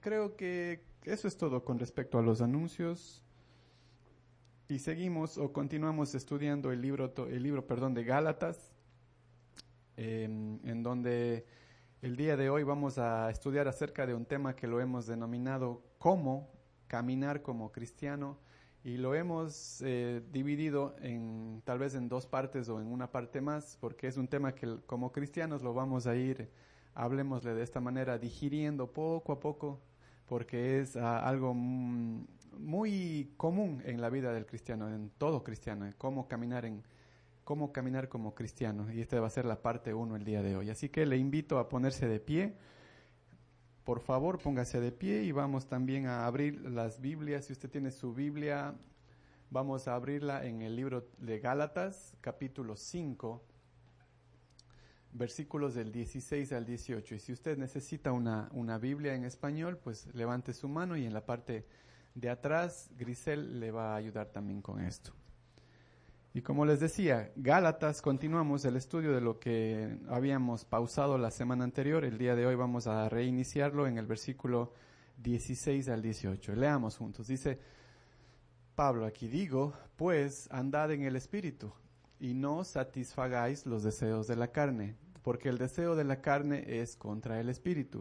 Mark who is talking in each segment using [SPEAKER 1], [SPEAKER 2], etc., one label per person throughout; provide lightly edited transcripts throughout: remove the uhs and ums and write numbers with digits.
[SPEAKER 1] creo que eso es todo con respecto a los anuncios. Y seguimos o continuamos estudiando el libro de Gálatas, en donde el día de hoy vamos a estudiar acerca de un tema que lo hemos denominado cómo caminar como cristiano, y lo hemos dividido tal vez en dos partes o en una parte más, porque es un tema que como cristianos lo vamos a ir, hablemosle de esta manera, digiriendo poco a poco, porque es algo muy común en la vida del cristiano, en todo cristiano, cómo caminar como cristiano. Y esta va a ser la parte 1 el día de hoy. Así que le invito a ponerse de pie. Por favor, póngase de pie y vamos también a abrir las Biblias. Si usted tiene su Biblia, vamos a abrirla en el libro de Gálatas, capítulo 5, versículos del 16 al 18. Y si usted necesita una Biblia en español, pues levante su mano y en la parte de atrás, Grisel le va a ayudar también con esto. Y como les decía, Gálatas, continuamos el estudio de lo que habíamos pausado la semana anterior. El día de hoy vamos a reiniciarlo en el versículo 16 al 18. Leamos juntos. Dice Pablo aquí, digo, pues andad en el Espíritu y no satisfagáis los deseos de la carne, porque el deseo de la carne es contra el Espíritu,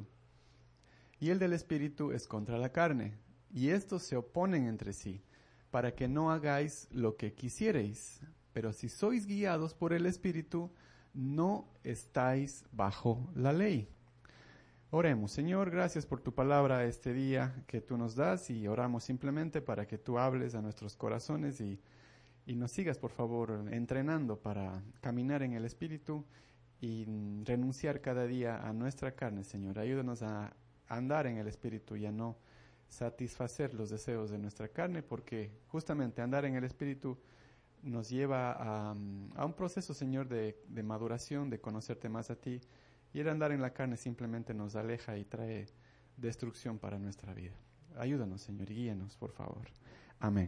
[SPEAKER 1] y el del Espíritu es contra la carne, y estos se oponen entre sí, para que no hagáis lo que quisierais. Pero si sois guiados por el Espíritu, no estáis bajo la ley. Oremos. Señor, gracias por tu palabra este día que tú nos das, y oramos simplemente para que tú hables a nuestros corazones y nos sigas, por favor, entrenando para caminar en el Espíritu y renunciar cada día a nuestra carne, Señor. Ayúdanos a andar en el Espíritu y a no satisfacer los deseos de nuestra carne, porque justamente andar en el Espíritu nos lleva a un proceso, Señor, de maduración, de conocerte más a ti, y el andar en la carne simplemente nos aleja y trae destrucción para nuestra vida. Ayúdanos, Señor, y guíenos, por favor. Amén.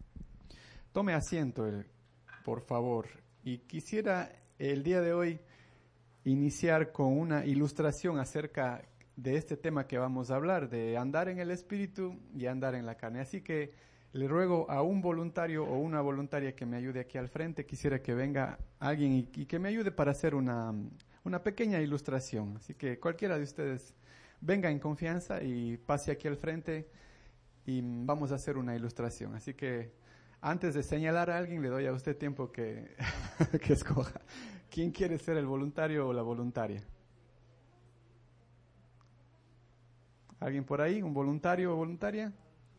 [SPEAKER 1] Tome asiento, por favor, y quisiera el día de hoy iniciar con una ilustración acerca de este tema que vamos a hablar, de andar en el Espíritu y andar en la carne. Así que le ruego a un voluntario o una voluntaria que me ayude aquí al frente. Quisiera que venga alguien y que me ayude para hacer una pequeña ilustración. Así que cualquiera de ustedes venga en confianza y pase aquí al frente y vamos a hacer una ilustración. Así que antes de señalar a alguien, le doy a usted tiempo que escoja. ¿Quién quiere ser el voluntario o la voluntaria? ¿Alguien por ahí? ¿Un voluntario o voluntaria?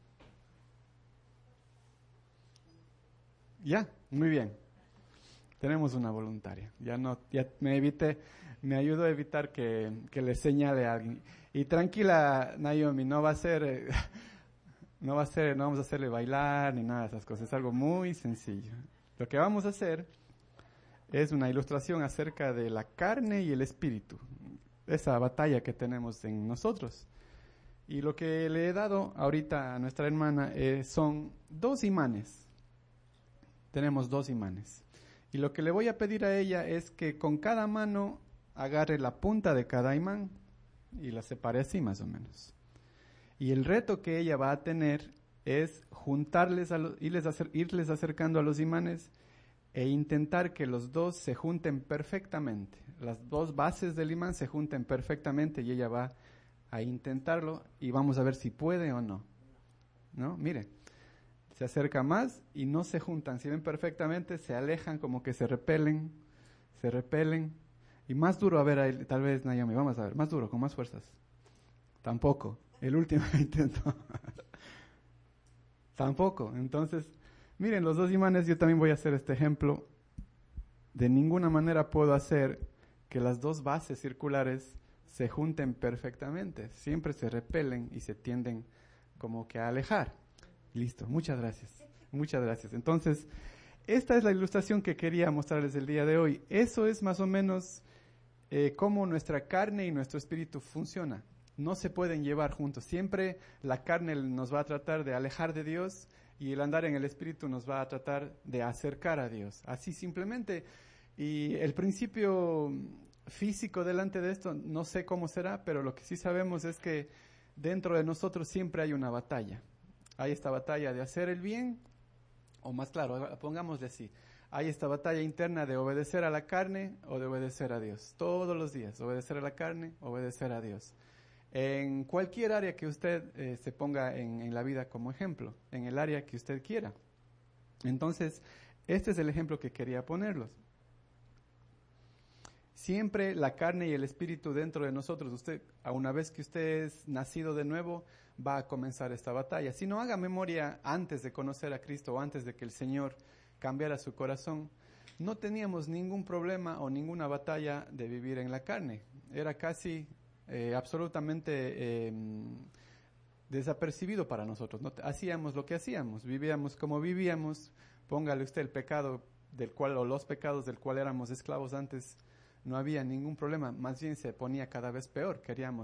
[SPEAKER 1] Ya, muy bien. Tenemos una voluntaria. Ya me ayudó a evitar que le señale a alguien. Y tranquila, Naomi, no vamos a hacerle bailar ni nada de esas cosas. Es algo muy sencillo. Lo que vamos a hacer es una ilustración acerca de la carne y el espíritu. Esa batalla que tenemos en nosotros. Y lo que le he dado ahorita a nuestra hermana son 2 imanes. Tenemos 2 imanes. Y lo que le voy a pedir a ella es que con cada mano agarre la punta de cada imán y la separe así más o menos. Y el reto que ella va a tener es juntarles, irles acercando a los imanes e intentar que los 2 se junten perfectamente. Las 2 bases del imán se junten perfectamente y ella va a intentarlo y vamos a ver si puede o no. ¿No? Mire, se acerca más y no se juntan. Si ven perfectamente, se alejan, como que se repelen. Y más duro, a ver, tal vez, Naomi, vamos a ver, más duro, con más fuerzas. Tampoco. El último intento. Tampoco. Entonces, miren, los 2 imanes, yo también voy a hacer este ejemplo. De ninguna manera puedo hacer que las 2 bases circulares se junten perfectamente. Siempre se repelen y se tienden como que a alejar. Listo, muchas gracias. Muchas gracias. Entonces, esta es la ilustración que quería mostrarles el día de hoy. Eso es más o menos cómo nuestra carne y nuestro espíritu funciona. No se pueden llevar juntos. Siempre la carne nos va a tratar de alejar de Dios y el andar en el espíritu nos va a tratar de acercar a Dios. Así simplemente. Y el principio físico delante de esto, no sé cómo será, pero lo que sí sabemos es que dentro de nosotros siempre hay una batalla. Hay esta batalla de hacer el bien, o más claro, pongámosle así, hay esta batalla interna de obedecer a la carne o de obedecer a Dios. Todos los días, obedecer a la carne, obedecer a Dios. En cualquier área que usted se ponga en la vida como ejemplo, en el área que usted quiera. Entonces, este es el ejemplo que quería ponerlos. Siempre la carne y el espíritu dentro de nosotros, usted, a una vez que usted es nacido de nuevo, va a comenzar esta batalla. Si no haga memoria antes de conocer a Cristo o antes de que el Señor cambiara su corazón, no teníamos ningún problema o ninguna batalla de vivir en la carne. Era casi absolutamente desapercibido para nosotros. ¿No? Hacíamos lo que hacíamos, vivíamos como vivíamos. Póngale usted el pecado del cual, o los pecados del cual éramos esclavos antes. No había ningún problema, más bien se ponía cada vez peor,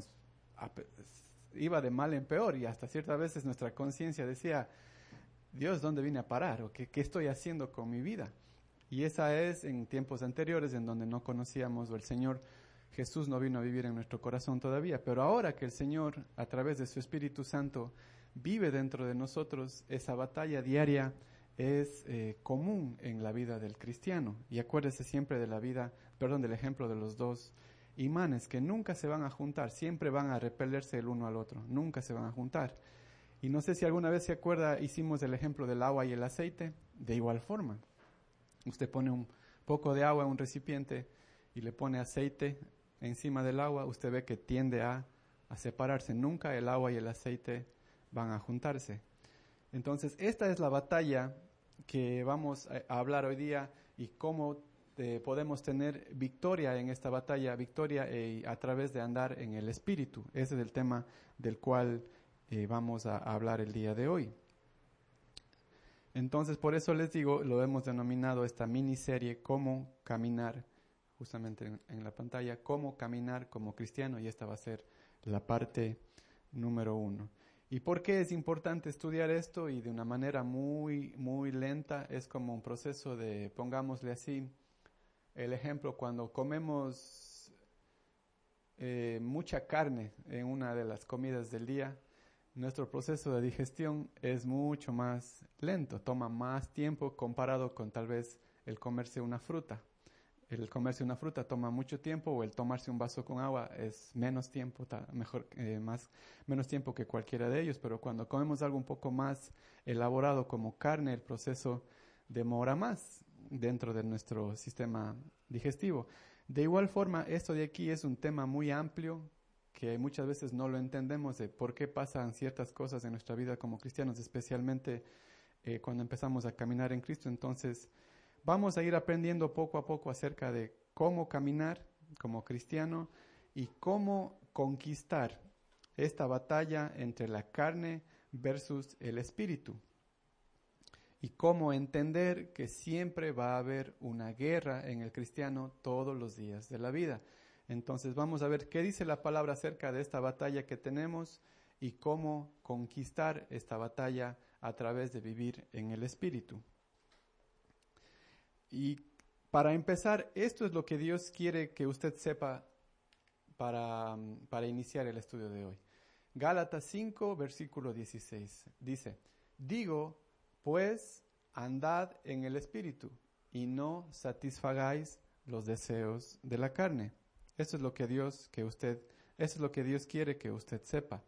[SPEAKER 1] iba de mal en peor y hasta ciertas veces nuestra conciencia decía, Dios, ¿dónde vine a parar? ¿O qué estoy haciendo con mi vida? Y esa es en tiempos anteriores en donde no conocíamos o el Señor Jesús no vino a vivir en nuestro corazón todavía, pero ahora que el Señor a través de su Espíritu Santo vive dentro de nosotros, esa batalla diaria es común en la vida del cristiano. Y acuérdese siempre del ejemplo de los dos imanes que nunca se van a juntar, siempre van a repelerse el uno al otro, nunca se van a juntar. Y no sé si alguna vez se acuerda, hicimos el ejemplo del agua y el aceite, de igual forma. Usted pone un poco de agua en un recipiente y le pone aceite encima del agua, usted ve que tiende a separarse, nunca el agua y el aceite van a juntarse. Entonces, esta es la batalla que vamos a hablar hoy día y cómo podemos tener victoria en esta batalla, victoria a través de andar en el Espíritu. Ese es el tema del cual vamos a hablar el día de hoy. Entonces, por eso les digo, lo hemos denominado esta miniserie, Cómo caminar, justamente en la pantalla, Cómo caminar como cristiano, y esta va a ser la parte número 1. ¿Y por qué es importante estudiar esto? Y de una manera muy, muy lenta, es como un proceso de, pongámosle así, el ejemplo, cuando comemos mucha carne en una de las comidas del día, nuestro proceso de digestión es mucho más lento, toma más tiempo comparado con tal vez el comerse una fruta. El comerse una fruta toma mucho tiempo, o el tomarse un vaso con agua es menos tiempo, menos tiempo que cualquiera de ellos, pero cuando comemos algo un poco más elaborado como carne, el proceso demora más dentro de nuestro sistema digestivo. De igual forma, esto de aquí es un tema muy amplio que muchas veces no lo entendemos de por qué pasan ciertas cosas en nuestra vida como cristianos, especialmente cuando empezamos a caminar en Cristo. Entonces, vamos a ir aprendiendo poco a poco acerca de cómo caminar como cristiano y cómo conquistar esta batalla entre la carne versus el espíritu. Y cómo entender que siempre va a haber una guerra en el cristiano todos los días de la vida. Entonces vamos a ver qué dice la palabra acerca de esta batalla que tenemos y cómo conquistar esta batalla a través de vivir en el espíritu. Y para empezar, esto es lo que Dios quiere que usted sepa para iniciar el estudio de hoy. Gálatas 5, versículo 16, dice, digo, pues, andad en el Espíritu, y no satisfagáis los deseos de la carne. Eso es lo que Dios quiere que usted sepa.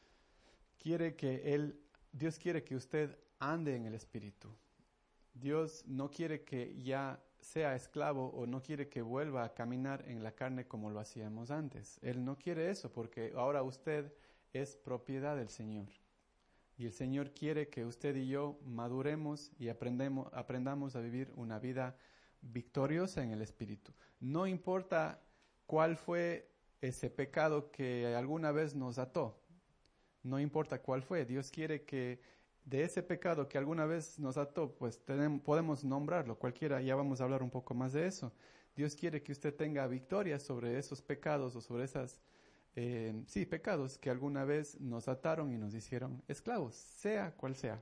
[SPEAKER 1] Dios quiere que usted ande en el Espíritu. Dios no quiere que ya sea esclavo o no quiere que vuelva a caminar en la carne como lo hacíamos antes. Él no quiere eso porque ahora usted es propiedad del Señor. Y el Señor quiere que usted y yo maduremos y aprendamos a vivir una vida victoriosa en el Espíritu. No importa cuál fue ese pecado que alguna vez nos ató. No importa cuál fue. Dios quiere que de ese pecado que alguna vez nos ató, pues podemos nombrarlo, cualquiera, ya vamos a hablar un poco más de eso. Dios quiere que usted tenga victoria sobre esos pecados o sobre esas, pecados que alguna vez nos ataron y nos hicieron esclavos, sea cual sea.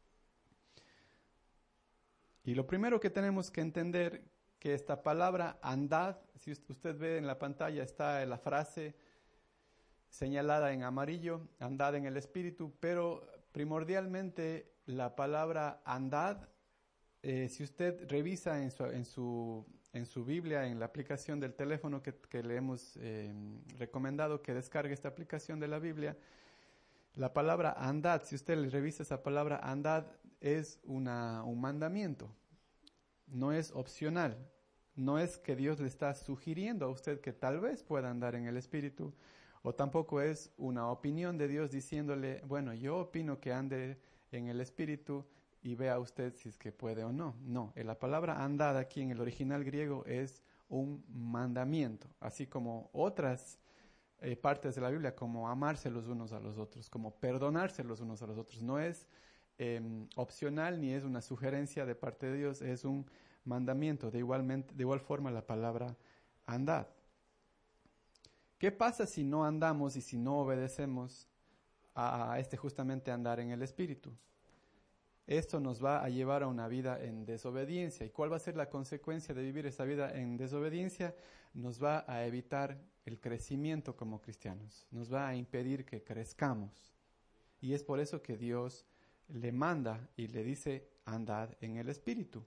[SPEAKER 1] Y lo primero que tenemos que entender, que esta palabra andad, si usted ve en la pantalla está la frase señalada en amarillo, andad en el Espíritu, pero primordialmente la palabra andad, si usted revisa en su Biblia, en la aplicación del teléfono que le hemos recomendado que descargue esta aplicación de la Biblia, la palabra andad, si usted le revisa esa palabra andad, es un mandamiento, no es opcional. No es que Dios le está sugiriendo a usted que tal vez pueda andar en el Espíritu, o tampoco es una opinión de Dios diciéndole, bueno, yo opino que ande en el Espíritu y vea usted si es que puede o no. No, la palabra andad aquí en el original griego es un mandamiento, así como otras partes de la Biblia, como amarse los unos a los otros, como perdonarse los unos a los otros. No es opcional ni es una sugerencia de parte de Dios, es un mandamiento. De igual forma la palabra andad. ¿Qué pasa si no andamos y si no obedecemos a justamente andar en el Espíritu? Esto nos va a llevar a una vida en desobediencia. ¿Y cuál va a ser la consecuencia de vivir esa vida en desobediencia? Nos va a evitar el crecimiento como cristianos. Nos va a impedir que crezcamos. Y es por eso que Dios le manda y le dice, andad en el Espíritu.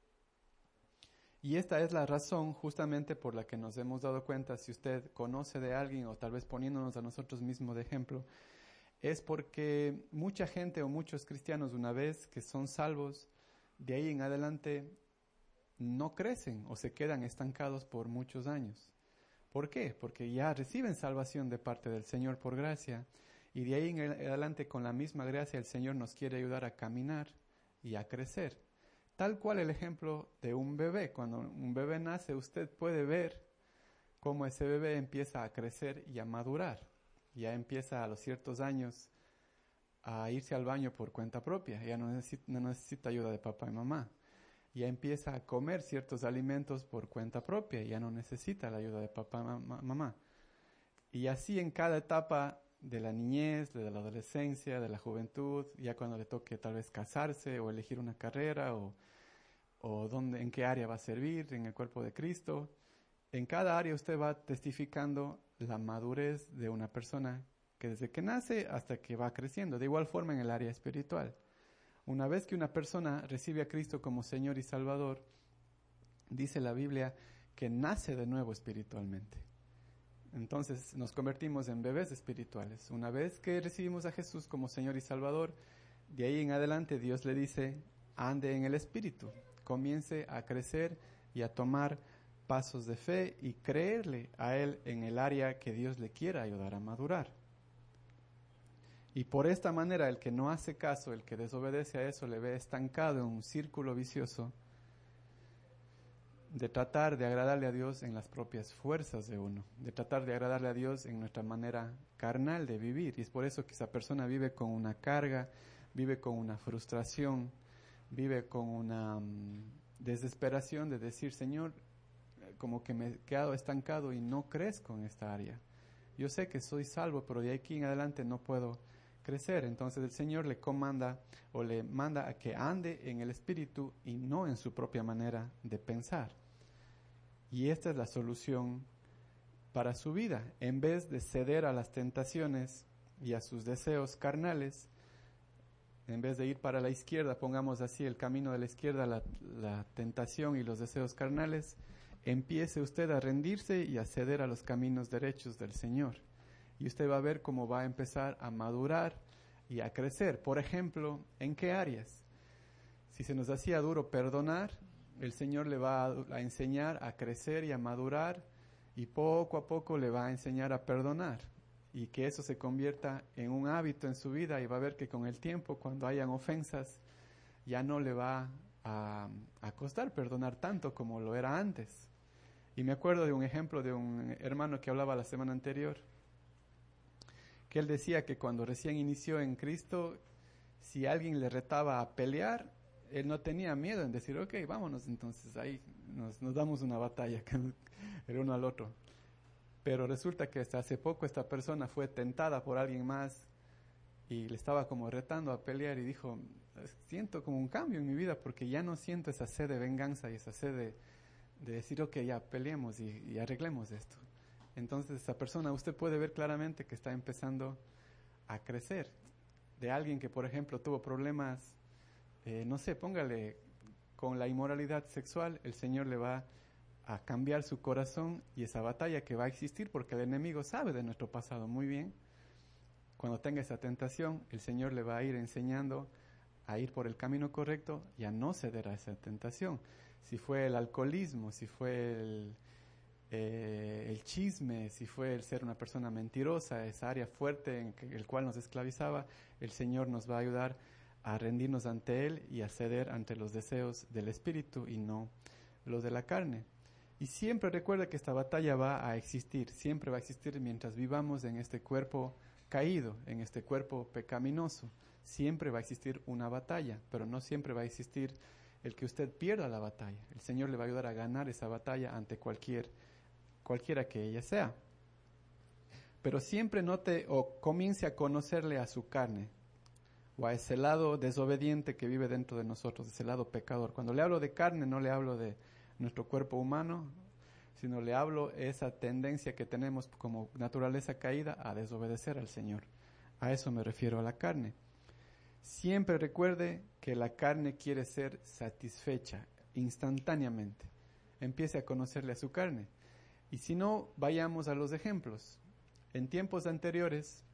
[SPEAKER 1] Y esta es la razón justamente por la que nos hemos dado cuenta, si usted conoce de alguien o tal vez poniéndonos a nosotros mismos de ejemplo, es porque mucha gente o muchos cristianos, una vez que son salvos, de ahí en adelante no crecen o se quedan estancados por muchos años. ¿Por qué? Porque ya reciben salvación de parte del Señor por gracia, y de ahí en adelante con la misma gracia el Señor nos quiere ayudar a caminar y a crecer. Tal cual el ejemplo de un bebé. Cuando un bebé nace, usted puede ver cómo ese bebé empieza a crecer y a madurar. Ya empieza a los ciertos años a irse al baño por cuenta propia. Ya no necesita ayuda de papá y mamá. Ya empieza a comer ciertos alimentos por cuenta propia. Ya no necesita la ayuda de papá y mamá. Y así en cada etapa de la niñez, de la adolescencia, de la juventud, ya cuando le toque tal vez casarse o elegir una carrera o en qué área va a servir en el cuerpo de Cristo. En cada área usted va testificando la madurez de una persona que desde que nace hasta que va creciendo. De igual forma en el área espiritual. Una vez que una persona recibe a Cristo como Señor y Salvador, dice la Biblia que nace de nuevo espiritualmente. Entonces nos convertimos en bebés espirituales. Una vez que recibimos a Jesús como Señor y Salvador, de ahí en adelante Dios le dice, ande en el Espíritu, comience a crecer y a tomar pasos de fe y creerle a Él en el área que Dios le quiera ayudar a madurar. Y por esta manera el que no hace caso, el que desobedece a eso, le ve estancado en un círculo vicioso de tratar de agradarle a Dios en las propias fuerzas de uno, de tratar de agradarle a Dios en nuestra manera carnal de vivir. Y es por eso que esa persona vive con una carga, vive con una frustración, vive con una desesperación de decir, Señor, como que me he quedado estancado y no crezco en esta área. Yo sé que soy salvo, pero de aquí en adelante no puedo crecer. Entonces el Señor le comanda o le manda a que ande en el Espíritu y no en su propia manera de pensar. Y esta es la solución para su vida. En vez de ceder a las tentaciones y a sus deseos carnales, en vez de ir para la izquierda, pongamos así el camino de la izquierda, la tentación y los deseos carnales, empiece usted a rendirse y a ceder a los caminos derechos del Señor. Y usted va a ver cómo va a empezar a madurar y a crecer. Por ejemplo, ¿en qué áreas? Si se nos hacía duro perdonar, el Señor le va a enseñar a crecer y a madurar, y poco a poco le va a enseñar a perdonar, y que eso se convierta en un hábito en su vida, y va a ver que con el tiempo, cuando hayan ofensas, ya no le va a costar perdonar tanto como lo era antes. Y me acuerdo de un ejemplo de un hermano que hablaba la semana anterior, que él decía que cuando recién inició en Cristo, si alguien le retaba a pelear, él no tenía miedo en decir, ok, vámonos, entonces ahí nos damos una batalla el uno al otro. Pero resulta que hasta hace poco esta persona fue tentada por alguien más y le estaba como retando a pelear y dijo, siento como un cambio en mi vida porque ya no siento esa sed de venganza y esa sed de decir, ok, ya peleemos y arreglemos esto. Entonces esa persona usted puede ver claramente que está empezando a crecer. De alguien que, por ejemplo, tuvo problemas, no sé, póngale con la inmoralidad sexual, el Señor le va a cambiar su corazón y esa batalla que va a existir, porque el enemigo sabe de nuestro pasado muy bien. Cuando tenga esa tentación, el Señor le va a ir enseñando a ir por el camino correcto y a no ceder a esa tentación. Si fue el alcoholismo, si fue el chisme, si fue el ser una persona mentirosa, esa área fuerte en el cual nos esclavizaba, el Señor nos va a ayudar a rendirnos ante Él y a ceder ante los deseos del Espíritu y no los de la carne. Y siempre recuerda que esta batalla va a existir, siempre va a existir mientras vivamos en este cuerpo caído, en este cuerpo pecaminoso. Siempre va a existir una batalla, pero no siempre va a existir el que usted pierda la batalla. El Señor le va a ayudar a ganar esa batalla ante cualquiera que ella sea. Pero siempre note o comience a conocerle a su carne, o a ese lado desobediente que vive dentro de nosotros, ese lado pecador. Cuando le hablo de carne, no le hablo de nuestro cuerpo humano, sino le hablo de esa tendencia que tenemos como naturaleza caída a desobedecer al Señor. A eso me refiero, a la carne. Siempre recuerde que la carne quiere ser satisfecha instantáneamente. Empiece a conocerle a su carne. Y si no, vayamos a los ejemplos. En tiempos anteriores,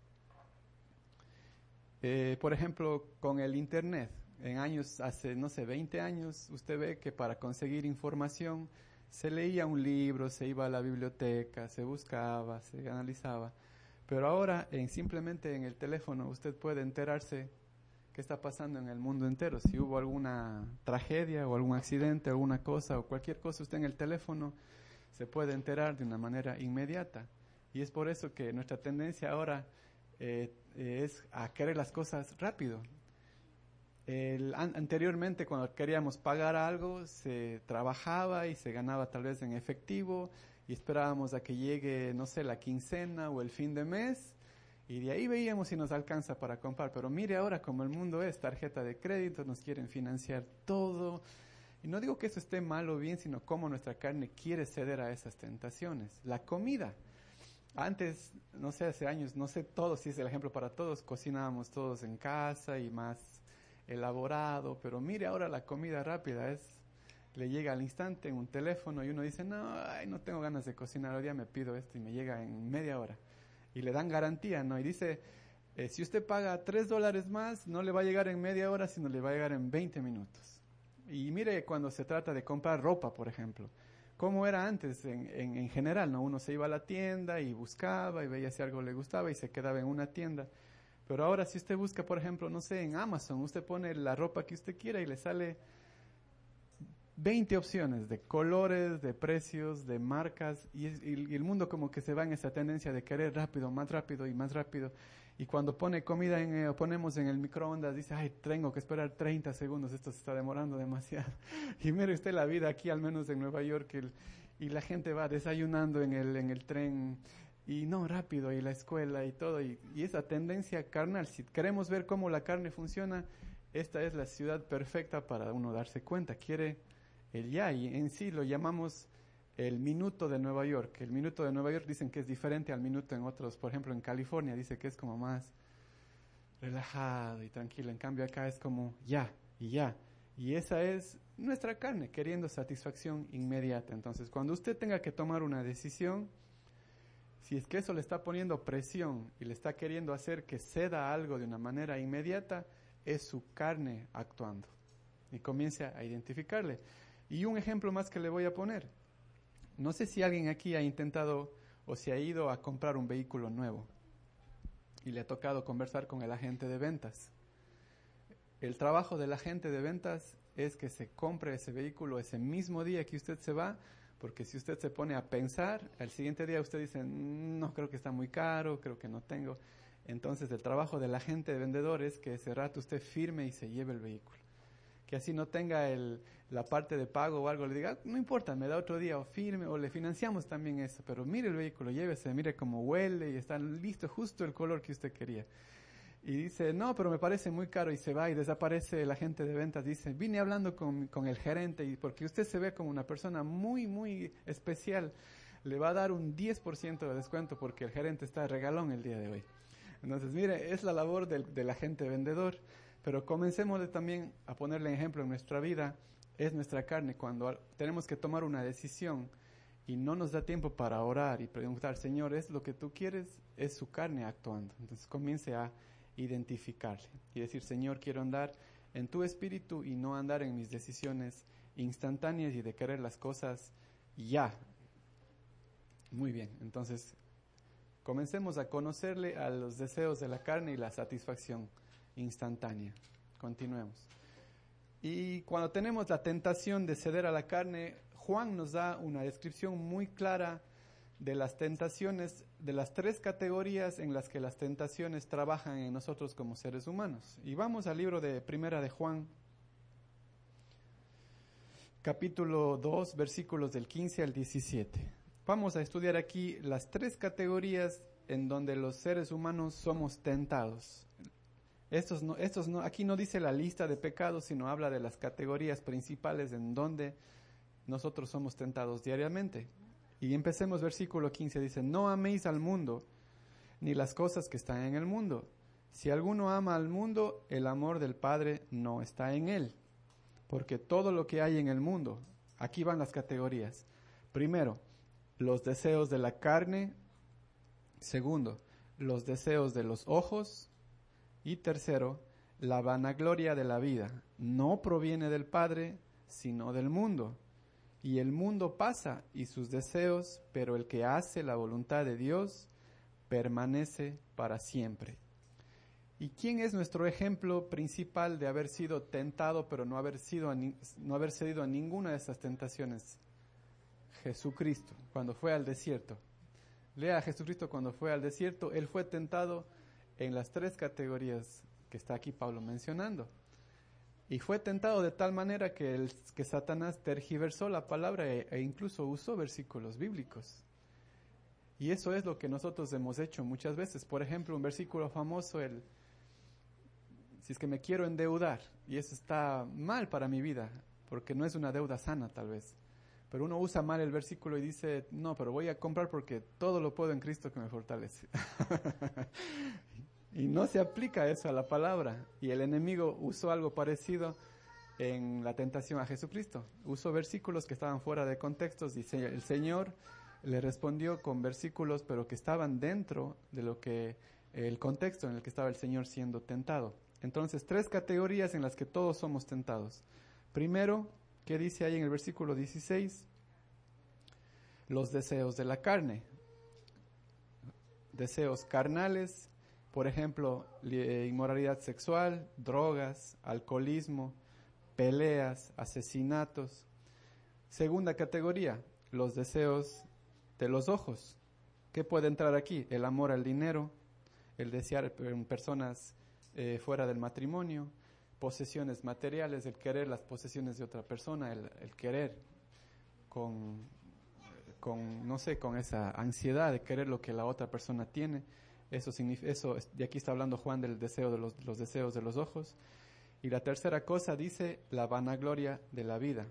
[SPEAKER 1] por ejemplo, con el Internet, en años, hace, no sé, 20 años, usted ve que para conseguir información se leía un libro, se iba a la biblioteca, se buscaba, se analizaba. Pero ahora, simplemente en el teléfono, usted puede enterarse qué está pasando en el mundo entero. Si hubo alguna tragedia o algún accidente, alguna cosa o cualquier cosa, usted en el teléfono se puede enterar de una manera inmediata. Y es por eso que nuestra tendencia ahora es a querer las cosas rápido. Anteriormente, cuando queríamos pagar algo, se trabajaba y se ganaba tal vez en efectivo y esperábamos a que llegue, no sé, la quincena o el fin de mes y de ahí veíamos si nos alcanza para comprar. Pero mire ahora como el mundo es, tarjeta de crédito, nos quieren financiar todo. Y no digo que eso esté mal o bien, sino cómo nuestra carne quiere ceder a esas tentaciones. La comida. Antes, no sé, hace años, no sé todos, si es el ejemplo para todos, cocinábamos todos en casa y más elaborado, pero mire ahora la comida rápida le llega al instante en un teléfono y uno dice, no tengo ganas de cocinar, hoy día me pido esto y me llega en media hora. Y le dan garantía, ¿no? Y dice, si usted paga $3 más, no le va a llegar en media hora, sino le va a llegar en 20 minutos. Y mire cuando se trata de comprar ropa, por ejemplo, cómo era antes en general, ¿no? Uno se iba a la tienda y buscaba y veía si algo le gustaba y se quedaba en una tienda. Pero ahora si usted busca, por ejemplo, no sé, en Amazon, usted pone la ropa que usted quiera y le sale 20 opciones de colores, de precios, de marcas, y el mundo como que se va en esa tendencia de querer rápido, más rápido y más rápido. Y cuando pone comida, ponemos en el microondas, dice, tengo que esperar 30 segundos, esto se está demorando demasiado. Y mire usted la vida aquí, al menos en Nueva York, y la gente va desayunando en el tren, y no, rápido, y la escuela y todo, y esa tendencia carnal. Si queremos ver cómo la carne funciona, esta es la ciudad perfecta para uno darse cuenta. Quiere el ya, y en sí lo llamamos el minuto de Nueva York. El minuto de Nueva York dicen que es diferente al minuto en otros, por ejemplo en California dice que es como más relajado y tranquilo, en cambio acá es como ya, y esa es nuestra carne, queriendo satisfacción inmediata. Entonces cuando usted tenga que tomar una decisión, si es que eso le está poniendo presión y le está queriendo hacer que ceda algo de una manera inmediata, es su carne actuando. Y comience a identificarle. Y un ejemplo más que le voy a poner. No sé si alguien aquí ha intentado o se ha ido a comprar un vehículo nuevo y le ha tocado conversar con el agente de ventas. El trabajo del agente de ventas es que se compre ese vehículo ese mismo día que usted se va, porque si usted se pone a pensar, al siguiente día usted dice, no, creo que está muy caro, creo que no tengo. Entonces el trabajo del agente de vendedor es que ese rato usted firme y se lleve el vehículo. Que así no tenga la parte de pago o algo, le diga, no importa, me da otro día, o firme, o le financiamos también eso, pero mire el vehículo, llévese, mire cómo huele y está listo, justo el color que usted quería. Y dice, no, pero me parece muy caro, y se va y desaparece el agente de ventas. Dice, vine hablando con el gerente, y porque usted se ve como una persona muy, muy especial. le va a dar un 10% de descuento porque el gerente está de regalón el día de hoy. Entonces, mire, es la labor del agente vendedor, pero comencemos también a ponerle ejemplo en nuestra vida. Es nuestra carne cuando tenemos que tomar una decisión y no nos da tiempo para orar y preguntar, Señor, ¿es lo que tú quieres? Es su carne actuando. Entonces comience a identificarle y decir, Señor, quiero andar en tu espíritu y no andar en mis decisiones instantáneas y de querer las cosas ya. Muy bien, entonces comencemos a conocerle a los deseos de la carne y la satisfacción instantánea. Continuemos. Y cuando tenemos la tentación de ceder a la carne, Juan nos da una descripción muy clara de las tentaciones, de las 3 categorías en las que las tentaciones trabajan en nosotros como seres humanos. Y vamos al libro de Primera de Juan, capítulo 2, versículos del 15 al 17. Vamos a estudiar aquí las 3 categorías en donde los seres humanos somos tentados. Aquí no dice la lista de pecados, sino habla de las categorías principales en donde nosotros somos tentados diariamente. Y empecemos versículo 15, dice, no améis al mundo, ni las cosas que están en el mundo. Si alguno ama al mundo, el amor del Padre no está en él. Porque todo lo que hay en el mundo, aquí van las categorías. Primero, los deseos de la carne. Segundo, los deseos de los ojos. Y tercero, la vanagloria de la vida. No proviene del Padre, sino del mundo. Y el mundo pasa y sus deseos, pero el que hace la voluntad de Dios permanece para siempre. ¿Y quién es nuestro ejemplo principal de haber sido tentado, pero no haber cedido a ninguna de esas tentaciones? Jesucristo, cuando fue al desierto. Lea a Jesucristo cuando fue al desierto. Él fue tentado en las 3 categorías que está aquí Pablo mencionando. Y fue tentado de tal manera que Satanás tergiversó la palabra e incluso usó versículos bíblicos. Y eso es lo que nosotros hemos hecho muchas veces. Por ejemplo, un versículo famoso, si es que me quiero endeudar, y eso está mal para mi vida, porque no es una deuda sana tal vez. Pero uno usa mal el versículo y dice, no, pero voy a comprar porque todo lo puedo en Cristo que me fortalece. Y no se aplica eso a la palabra. Y el enemigo usó algo parecido en la tentación a Jesucristo. Usó versículos que estaban fuera de contextos y el Señor le respondió con versículos, pero que estaban dentro de el contexto en el que estaba el Señor siendo tentado. Entonces, 3 categorías en las que todos somos tentados. Primero, ¿qué dice ahí en el versículo 16? Los deseos de la carne. Deseos carnales. Por ejemplo, inmoralidad sexual, drogas, alcoholismo, peleas, asesinatos. Segunda categoría, los deseos de los ojos. ¿Qué puede entrar aquí? El amor al dinero, el desear en personas fuera del matrimonio, posesiones materiales, el querer las posesiones de otra persona, el querer con esa ansiedad de querer lo que la otra persona tiene. De aquí está hablando Juan del deseo de los deseos de los ojos. Y la tercera cosa dice la vanagloria de la vida.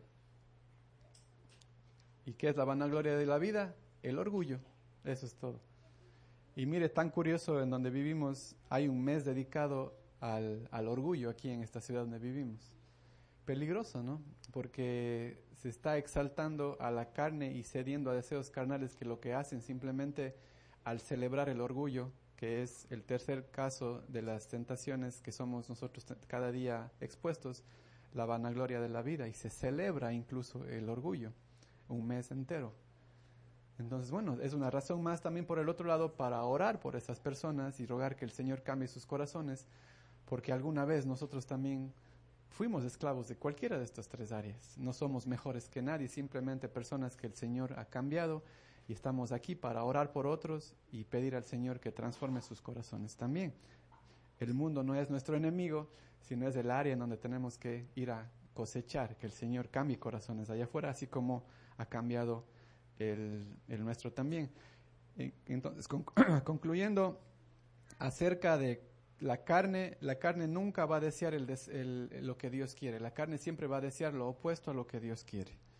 [SPEAKER 1] ¿Y qué es la vanagloria de la vida? El orgullo. Eso es todo. Y mire, tan curioso, en donde vivimos hay un mes dedicado al orgullo aquí en esta ciudad donde vivimos. Peligroso, ¿no? Porque se está exaltando a la carne y cediendo a deseos carnales que lo que hacen simplemente al celebrar el orgullo, que es el tercer caso de las tentaciones que somos nosotros cada día expuestos, la vanagloria de la vida, y se celebra incluso el orgullo un mes entero. Entonces, bueno, es una razón más también por el otro lado para orar por esas personas y rogar que el Señor cambie sus corazones, porque alguna vez nosotros también fuimos esclavos de cualquiera de estas 3 áreas. No somos mejores que nadie, simplemente personas que el Señor ha cambiado. Y estamos aquí para orar por otros y pedir al Señor que transforme sus corazones también. El mundo no es nuestro enemigo, sino es el área en donde tenemos que ir a cosechar, que el Señor cambie corazones allá afuera, así como ha cambiado el nuestro también. Entonces, concluyendo acerca de la carne nunca va a desear lo que Dios quiere. La carne siempre va a desear lo opuesto a lo que Dios quiere.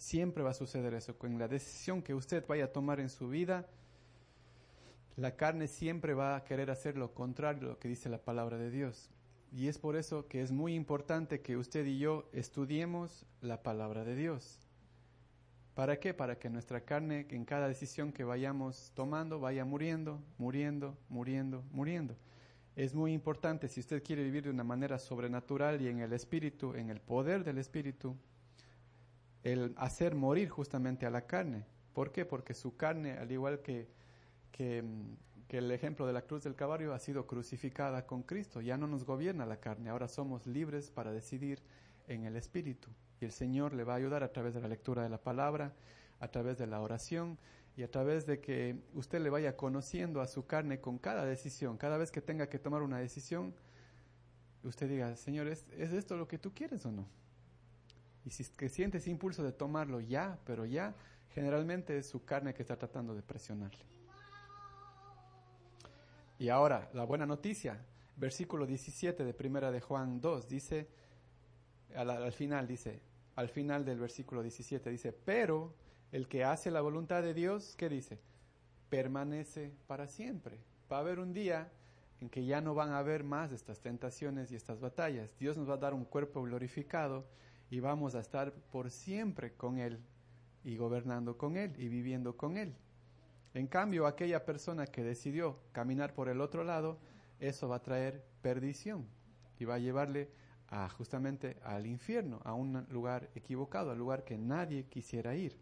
[SPEAKER 1] Siempre va a suceder eso. Con la decisión que usted vaya a tomar en su vida, la carne siempre va a querer hacer lo contrario a lo que dice la palabra de Dios. Y es por eso que es muy importante que usted y yo estudiemos la palabra de Dios. ¿Para qué? Para que nuestra carne, en cada decisión que vayamos tomando, vaya muriendo, muriendo, muriendo, muriendo. Es muy importante, si usted quiere vivir de una manera sobrenatural y en el Espíritu, en el poder del Espíritu, el hacer morir justamente a la carne. ¿Por qué? Porque su carne, al igual que el ejemplo de la cruz del Calvario, ha sido crucificada con Cristo. Ya no nos gobierna la carne, ahora somos libres para decidir en el Espíritu. Y el Señor le va a ayudar a través de la lectura de la palabra, a través de la oración y a través de que usted le vaya conociendo a su carne con cada decisión. Cada vez que tenga que tomar una decisión, usted diga, Señor, ¿es esto lo que tú quieres o no? Y si es que siente ese impulso de tomarlo ya, pero ya, generalmente es su carne que está tratando de presionarle. Y ahora, la buena noticia, versículo 17 de Primera de Juan 2, dice, al final del versículo 17, dice, pero el que hace la voluntad de Dios, ¿qué dice? Permanece para siempre. Va a haber un día en que ya no van a haber más estas tentaciones y estas batallas. Dios nos va a dar un cuerpo glorificado y vamos a estar por siempre con Él y gobernando con Él y viviendo con Él. En cambio, aquella persona que decidió caminar por el otro lado, eso va a traer perdición y va a llevarle justamente al infierno, a un lugar equivocado, al lugar que nadie quisiera ir.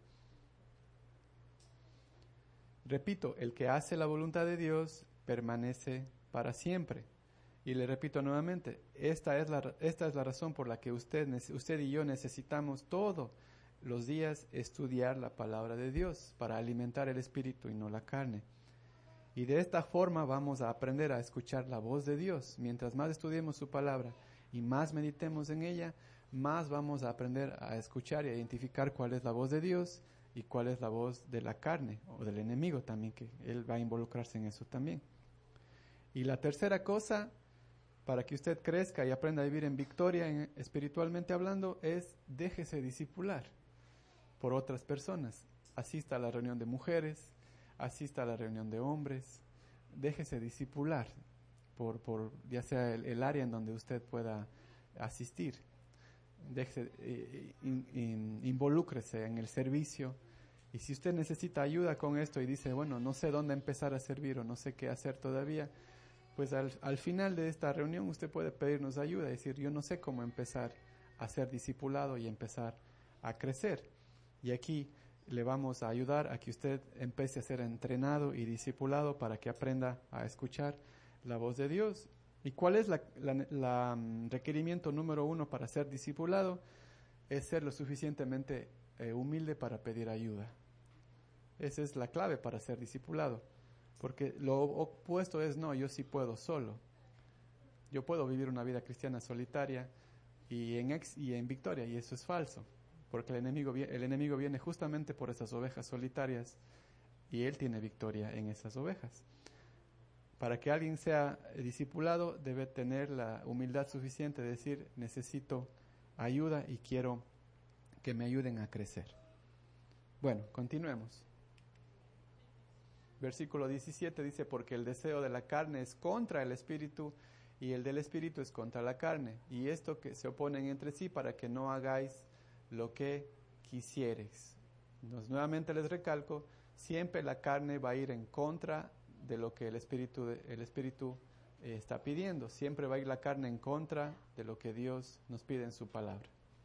[SPEAKER 1] Repito, el que hace la voluntad de Dios permanece para siempre. Y le repito nuevamente, esta es la razón por la que usted y yo necesitamos todos los días estudiar la palabra de Dios para alimentar el espíritu y no la carne. Y de esta forma vamos a aprender a escuchar la voz de Dios. Mientras más estudiemos su palabra y más meditemos en ella, más vamos a aprender a escuchar y a identificar cuál es la voz de Dios y cuál es la voz de la carne o del enemigo también, que él va a involucrarse en eso también. Y la tercera cosa, para que usted crezca y aprenda a vivir en victoria espiritualmente hablando, es déjese discipular por otras personas. Asista a la reunión de mujeres, asista a la reunión de hombres, déjese discipular por ya sea el área en donde usted pueda asistir. Involúcrese en el servicio. Y si usted necesita ayuda con esto y dice, bueno, no sé dónde empezar a servir o no sé qué hacer todavía, pues al final de esta reunión usted puede pedirnos ayuda y decir, yo no sé cómo empezar a ser discipulado y empezar a crecer. Y aquí le vamos a ayudar a que usted empiece a ser entrenado y discipulado para que aprenda a escuchar la voz de Dios. ¿Y cuál es la requerimiento número 1 para ser discipulado? Es ser lo suficientemente humilde para pedir ayuda. Esa es la clave para ser discipulado. Porque lo opuesto es, no, yo sí puedo solo. Yo puedo vivir una vida cristiana solitaria y en victoria, y eso es falso. Porque el enemigo viene justamente por esas ovejas solitarias y él tiene victoria en esas ovejas. Para que alguien sea discipulado debe tener la humildad suficiente de decir, necesito ayuda y quiero que me ayuden a crecer. Bueno, continuemos. Versículo 17 dice, porque el deseo de la carne es contra el espíritu y el del espíritu es contra la carne. Y esto que se oponen entre sí para que no hagáis lo que quisiereis. Nuevamente les recalco, siempre la carne va a ir en contra de lo que el espíritu está pidiendo. Siempre va a ir la carne en contra de lo que Dios nos pide en su palabra.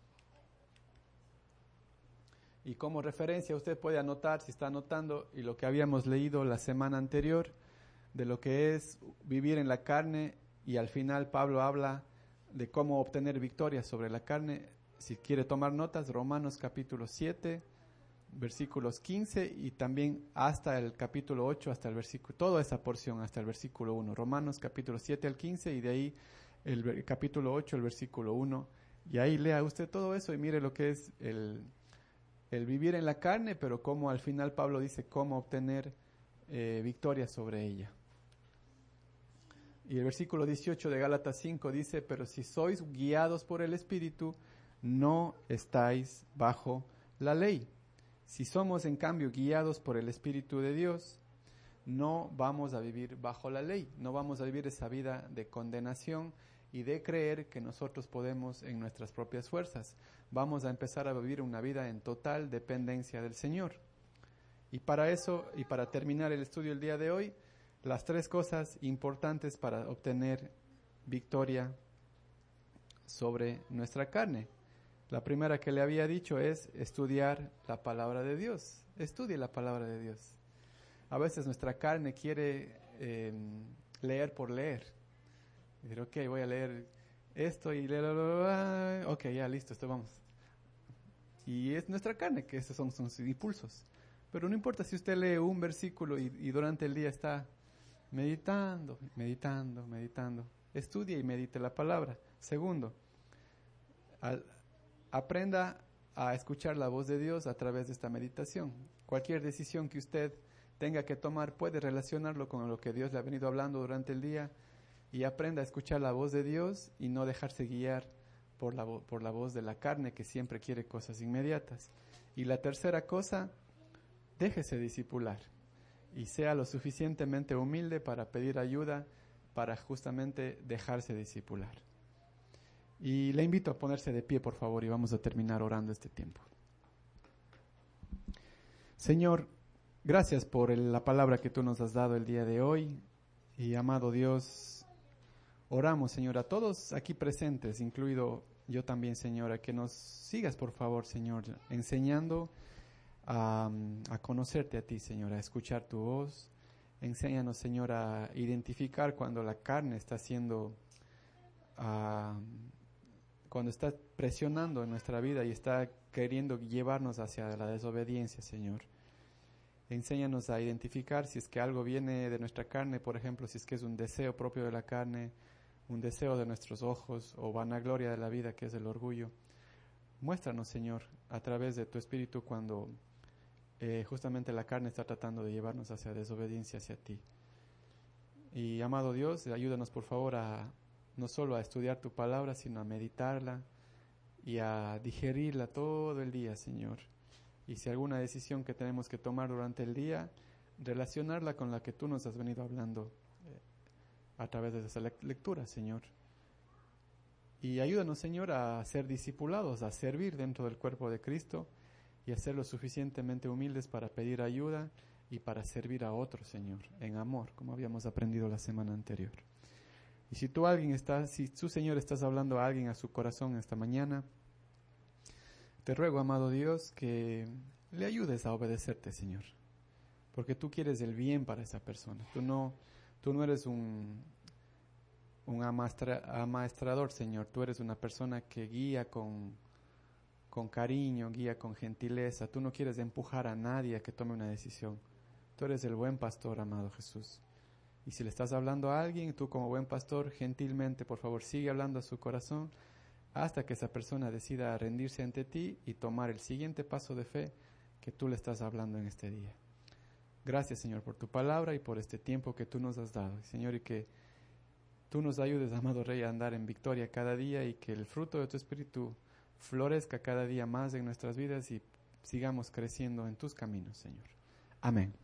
[SPEAKER 1] Y como referencia usted puede anotar, si está anotando, y lo que habíamos leído la semana anterior, de lo que es vivir en la carne, y al final Pablo habla de cómo obtener victoria sobre la carne. Si quiere tomar notas, Romanos capítulo 7, versículos 15 y también hasta el capítulo 8, hasta el versículo, toda esa porción hasta el versículo 1. Romanos capítulo 7 al 15 y de ahí el capítulo 8, el versículo 1. Y ahí lea usted todo eso y mire lo que es el vivir en la carne, pero cómo al final Pablo dice cómo obtener victoria sobre ella. Y el versículo 18 de Gálatas 5 dice, pero si sois guiados por el Espíritu, no estáis bajo la ley. Si somos en cambio guiados por el Espíritu de Dios, no vamos a vivir bajo la ley, no vamos a vivir esa vida de condenación y de creer que nosotros podemos en nuestras propias fuerzas. Vamos a empezar a vivir una vida en total dependencia del Señor. Y para eso, y para terminar el estudio el día de hoy, las 3 cosas importantes para obtener victoria sobre nuestra carne. La primera que le había dicho es estudiar la palabra de Dios. Estudie la palabra de Dios. A veces nuestra carne quiere leer por leer. Decir, ok, voy a leer esto y leer, ok, ya listo, esto vamos. Y es nuestra carne, que esos son sus impulsos. Pero no importa si usted lee un versículo y durante el día está meditando. Estudie y medite la palabra. Segundo, aprenda a escuchar la voz de Dios a través de esta meditación. Cualquier decisión que usted tenga que tomar puede relacionarlo con lo que Dios le ha venido hablando durante el día y aprenda a escuchar la voz de Dios y no dejarse guiar por la voz de la carne que siempre quiere cosas inmediatas. Y la tercera cosa, déjese discipular y sea lo suficientemente humilde para pedir ayuda para justamente dejarse discipular. Y le invito a ponerse de pie, por favor, y vamos a terminar orando este tiempo. Señor, gracias por la palabra que tú nos has dado el día de hoy. Y amado Dios, oramos, Señor, a todos aquí presentes, incluido yo también, Señor, a que nos sigas, por favor, Señor, enseñando a conocerte a ti, Señor, a escuchar tu voz. Enséñanos, Señor, a identificar cuando la carne está haciendo, cuando está presionando en nuestra vida y está queriendo llevarnos hacia la desobediencia, Señor. Enséñanos a identificar si es que algo viene de nuestra carne, por ejemplo, si es que es un deseo propio de la carne, un deseo de nuestros ojos o vanagloria de la vida, que es el orgullo. Muéstranos, Señor, a través de tu Espíritu cuando justamente la carne está tratando de llevarnos hacia desobediencia hacia ti. Y amado Dios, ayúdanos por favor a no solo a estudiar tu palabra, sino a meditarla y a digerirla todo el día, Señor. Y si alguna decisión que tenemos que tomar durante el día, relacionarla con la que tú nos has venido hablando a través de esa lectura, Señor. Y ayúdanos, Señor, a ser discipulados, a servir dentro del cuerpo de Cristo y a ser lo suficientemente humildes para pedir ayuda y para servir a otros, Señor, en amor, como habíamos aprendido la semana anterior. Y si tú Señor, estás hablando a alguien a su corazón esta mañana, te ruego, amado Dios, que le ayudes a obedecerte, Señor, porque tú quieres el bien para esa persona. Tú no eres un amaestrador, Señor. Tú eres una persona que guía con cariño, guía con gentileza. Tú no quieres empujar a nadie a que tome una decisión. Tú eres el buen pastor, amado Jesús. Y si le estás hablando a alguien, tú como buen pastor, gentilmente, por favor, sigue hablando a su corazón hasta que esa persona decida rendirse ante ti y tomar el siguiente paso de fe que tú le estás hablando en este día. Gracias, Señor, por tu palabra y por este tiempo que tú nos has dado. Señor, y que tú nos ayudes, amado Rey, a andar en victoria cada día y que el fruto de tu Espíritu florezca cada día más en nuestras vidas y sigamos creciendo en tus caminos, Señor. Amén.